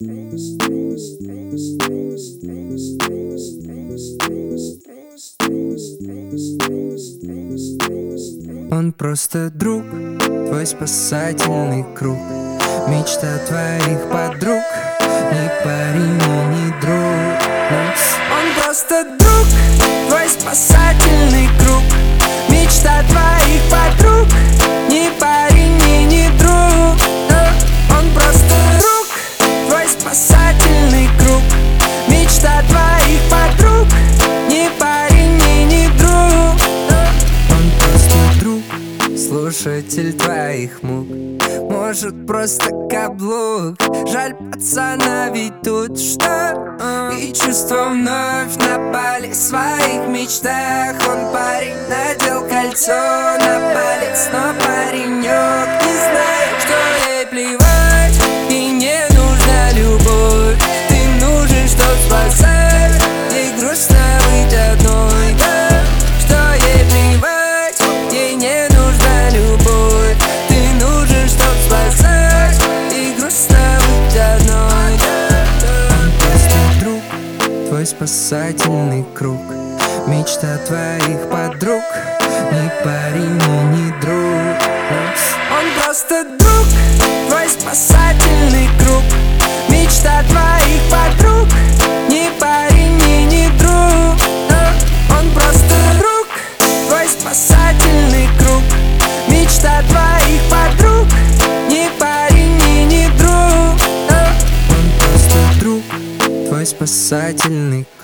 Он просто друг, твой спасательный круг, мечта твоих подруг, ни парень, ни друг. Он просто друг, твой спасательный круг, мечта твоих подруг, ни парень, ни друг. Он просто друг, твой спасательный круг, мечта твоих подруг, ни парень, ни друг. Он просто друг, слушатель твоих мук, может просто каблук. Жаль пацана, ведь тут что? И чувства вновь напали в своих мечтах. Он парень, надел кольцо на палец, но паренек не знает, что ей плевать. И не нужна любовь, ты нужен, чтоб спасать. Ей грустно быть одной, да, что ей плевать. Ей не нужна любовь, ты нужен, чтоб спасать. Ей грустно быть одной, да. Он просто друг, твой спасательный круг, мечта твоих подруг, ни парень, ни друг. Он просто друг, твой спасательный круг, мечта твоих подруг, ни парень, ни друг. Он просто друг, твой спасательный круг, мечта твоих подруг, ни парень, ни друг. Он просто друг, твой спасательный круг.